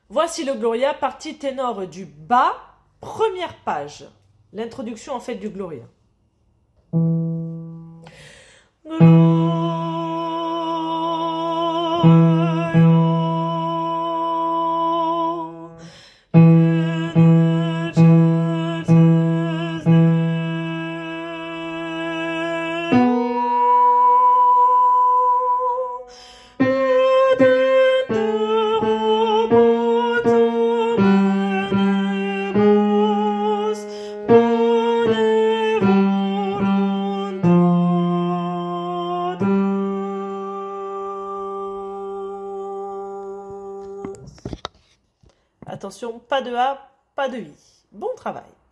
Voici le Gloria, partie ténor du bas, première page. L'introduction en fait du Gloria. Attention, pas de A, pas de I. Bon travail.